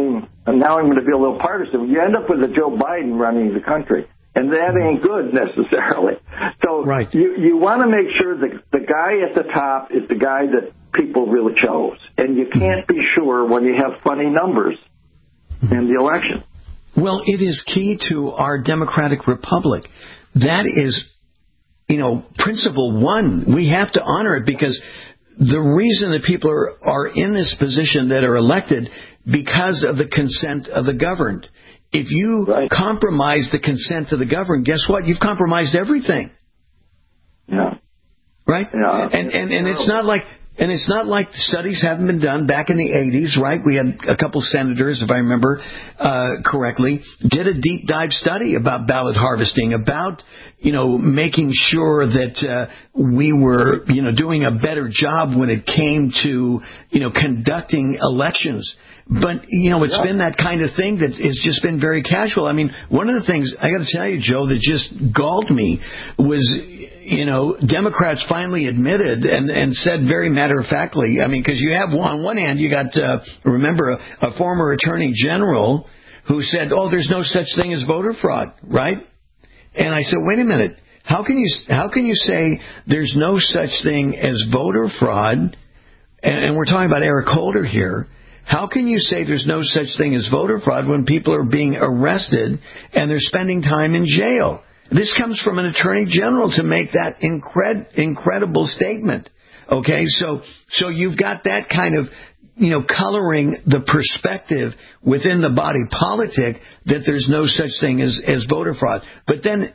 and now I'm going to be a little partisan, you end up with a Joe Biden running the country. And that ain't good necessarily. So you want to make sure that the guy at the top is the guy that people really chose. And you can't be sure when you have funny numbers in the election. Well, it is key to our democratic republic. That is, principle one. We have to honor it because the reason that people are in this position that are elected because of the consent of the governed. If you compromise the consent of the governed, guess what? You've compromised everything. Yeah. Right? Yeah. And it's not like studies haven't been done back in the 80s, right? We had a couple senators, if I remember correctly, did a deep dive study about ballot harvesting, about, making sure that we were, doing a better job when it came to, conducting elections. But, it's been that kind of thing that has just been very casual. I mean, one of the things, I got to tell you, Joe, that just galled me was, Democrats finally admitted and said very matter-of-factly, because you have, on one hand, you got, remember, a former attorney general who said, there's no such thing as voter fraud, right? And I said, wait a minute, how can you say there's no such thing as voter fraud? And we're talking about Eric Holder here. How can you say there's no such thing as voter fraud when people are being arrested and they're spending time in jail? This comes from an attorney general to make that incredible statement. Okay, so you've got that kind of, coloring the perspective within the body politic that there's no such thing as voter fraud. But then,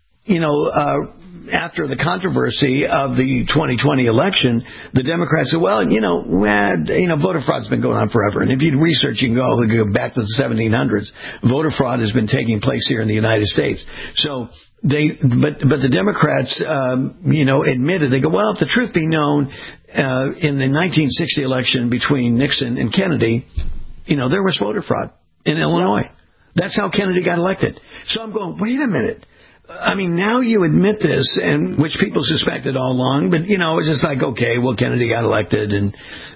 after the controversy of the 2020 election, the Democrats said, voter fraud's been going on forever. And if you research, you can go back to the 1700s. Voter fraud has been taking place here in the United States. So but the Democrats, admitted, they go, if the truth be known, in the 1960 election between Nixon and Kennedy, there was voter fraud in Illinois. That's how Kennedy got elected. So I'm going, wait a minute. Now you admit this, and which people suspected all along, but, it's just like, okay, well, Kennedy got elected, and,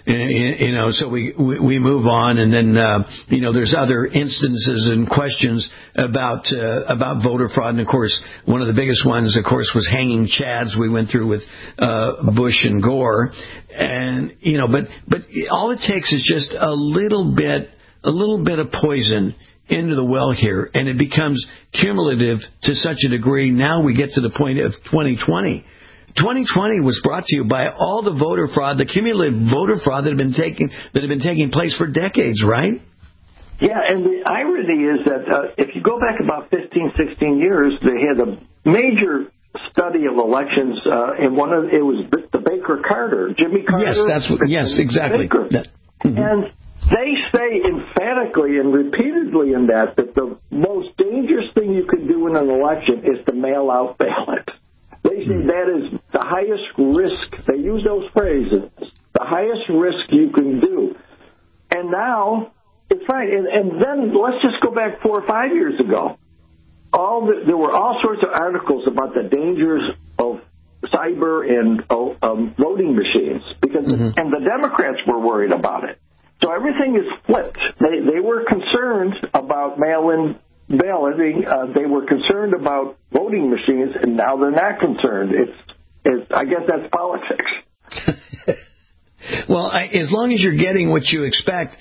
so we move on, and then, there's other instances and questions about voter fraud, and of course, one of the biggest ones, of course, was hanging chads we went through with, Bush and Gore, and, but all it takes is just a little bit of poison into the well here, and it becomes cumulative to such a degree. Now we get to the point of 2020. 2020 was brought to you by all the voter fraud, the cumulative voter fraud that have been taking place for decades, right? Yeah, and the irony is that if you go back about 15, 16 years, they had a major study of elections, and it was the Baker-Carter, Jimmy Carter. Yes, exactly. And they say emphatically and repeatedly in that the most dangerous thing you can do in an election is to mail out ballot. They say that is the highest risk. They use those phrases. The highest risk you can do. And now it's fine. And then let's just go back 4 or 5 years ago. There were all sorts of articles about the dangers of cyber and voting machines and the Democrats were worried about it. So everything is flipped. They were concerned about mail-in balloting. They were concerned about voting machines, and now they're not concerned. I guess that's politics. Well, as long as you're getting what you expect,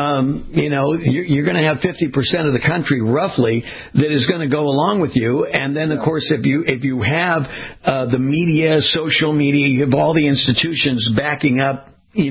you're going to have 50% of the country roughly that is going to go along with you. And then, of course, if you have the media, social media, you have all the institutions backing up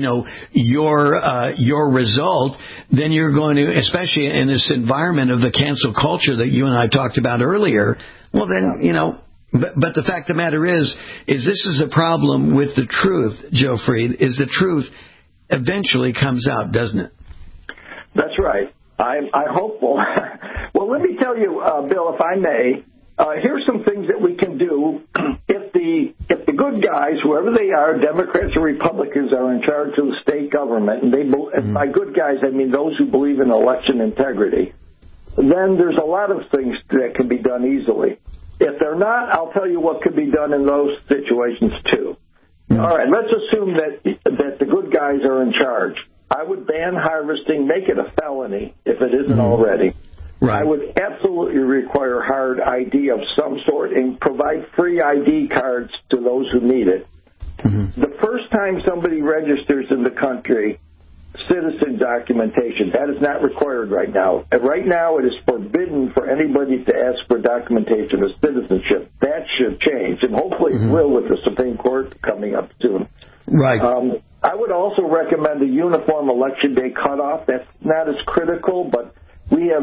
your result, then you're going to, especially in this environment of the cancel culture that you and I talked about earlier, well then, but the fact of the matter is this is a problem with the truth, Joe Freed, is the truth eventually comes out, doesn't it? That's right. I'm hopeful. Well, let me tell you, Bill, if I may, here's some things that we can do if the good guys, whoever they are, Democrats or Republicans, are in charge of the state government, and by good guys I mean those who believe in election integrity, then there's a lot of things that can be done easily. If they're not, I'll tell you what could be done in those situations too. All right, let's assume that the good guys are in charge. I would ban harvesting, make it a felony if it isn't already. Right. I would absolutely require hard ID of some sort and provide free ID cards to those who need it. The first time somebody registers in the country, citizen documentation, that is not required right now. And right now it is forbidden for anybody to ask for documentation of citizenship. That should change, and hopefully it will with the Supreme Court coming up soon. Right. I would also recommend a uniform election day cutoff. That's not as critical, but we have,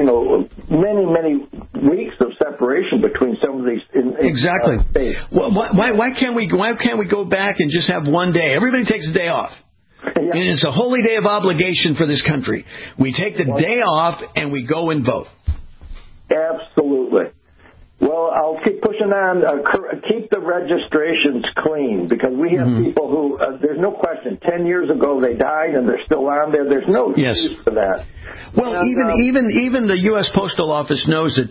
many weeks of separation between some of these exactly. States. Well, why can't we go back and just have one day? Everybody takes a day off. And it's a holy day of obligation for this country. We take the day off and we go and vote. Absolutely. Well, I'll keep pushing on. Keep the registrations clean, because we have people who, there's no question, 10 years ago they died and they're still on there. There's no excuse for that. Well, even the U.S. Postal Office knows that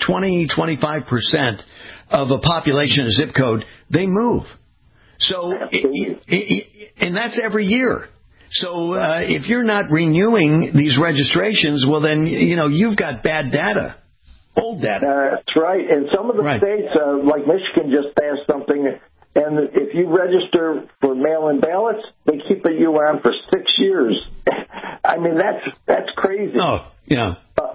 25% of a population, a zip code, they move. So, and that's every year. So if you're not renewing these registrations, well, then, you've got bad data. Old data. That's right. And some of the states, like Michigan, just passed something, and if you register for mail-in ballots, they keep you on for 6 years. I mean, that's crazy. Oh, yeah.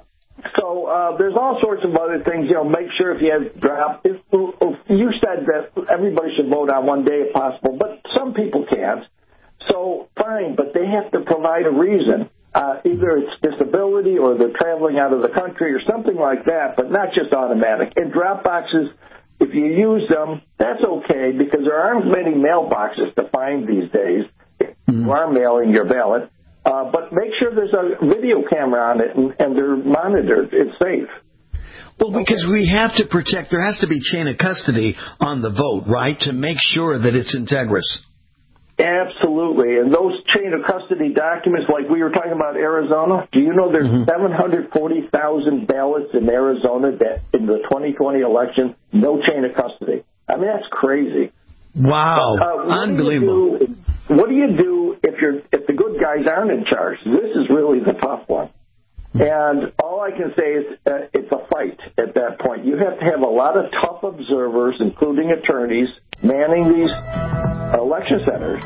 So there's all sorts of other things. Make sure if you have drop. If you said that everybody should vote on one day if possible, but some people can't. So fine, but they have to provide a reason. Either it's disability or they're traveling out of the country or something like that, but not just automatic. And drop boxes, if you use them, that's okay, because there aren't many mailboxes to find these days if you are mailing your ballot. But make sure there's a video camera on it and they're monitored. It's safe. Well, because we have to protect, there has to be chain of custody on the vote, right, to make sure that it's integrous. Absolutely. And those chain of custody documents, like we were talking about Arizona, do you know there's 740,000 ballots in Arizona that in the 2020 election, no chain of custody? I mean, that's crazy. Wow. Unbelievable. What do you do if the good guys aren't in charge? This is really the tough one. And all I can say is it's a fight at that point. You have to have a lot of tough observers, including attorneys, manning these election centers,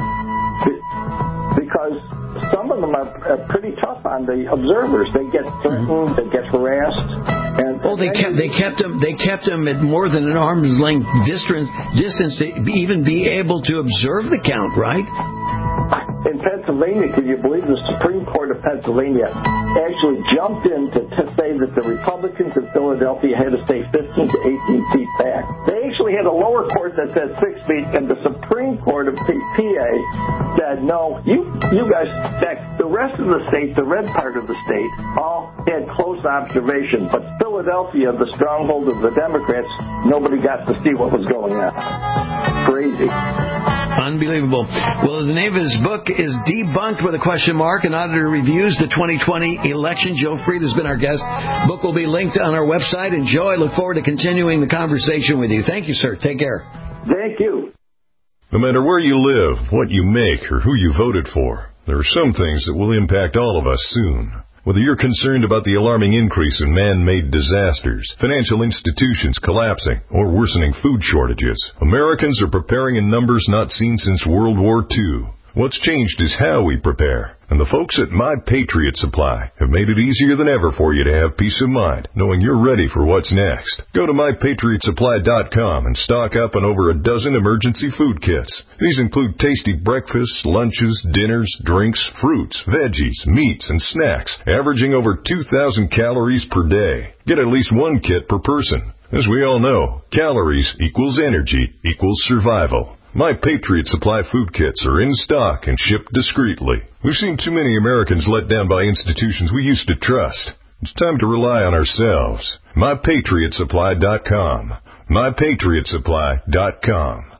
because some of them are pretty tough on the observers. They get threatened, they get harassed. And they kept them at more than an arm's length distance to even be able to observe the count, right? In Pennsylvania, can you believe the Supreme Court of Pennsylvania actually jumped in to say that the Republicans in Philadelphia had to stay 15 to 18 feet back? They actually had a lower court that said 6 feet, and the Supreme Court of PA said, no, you guys, the rest of the state, the red part of the state, all had close observation, but Philadelphia, the stronghold of the Democrats, nobody got to see what was going on. Crazy. Unbelievable. Well, the name of his book is Debunked with a question mark. An auditor reviews the 2020 election. Joe Fried has been our guest. Book will be linked on our website. And Joe, I look forward to continuing the conversation with you. Thank you, sir. Take care. Thank you. No matter where you live, what you make, or who you voted for, there are some things that will impact all of us soon. Whether you're concerned about the alarming increase in man-made disasters, financial institutions collapsing, or worsening food shortages, Americans are preparing in numbers not seen since World War II. What's changed is how we prepare. And the folks at My Patriot Supply have made it easier than ever for you to have peace of mind, knowing you're ready for what's next. Go to MyPatriotSupply.com and stock up on over a dozen emergency food kits. These include tasty breakfasts, lunches, dinners, drinks, fruits, veggies, meats, and snacks, averaging over 2,000 calories per day. Get at least one kit per person. As we all know, calories equals energy equals survival. My Patriot Supply food kits are in stock and shipped discreetly. We've seen too many Americans let down by institutions we used to trust. It's time to rely on ourselves. MyPatriotSupply.com. MyPatriotSupply.com.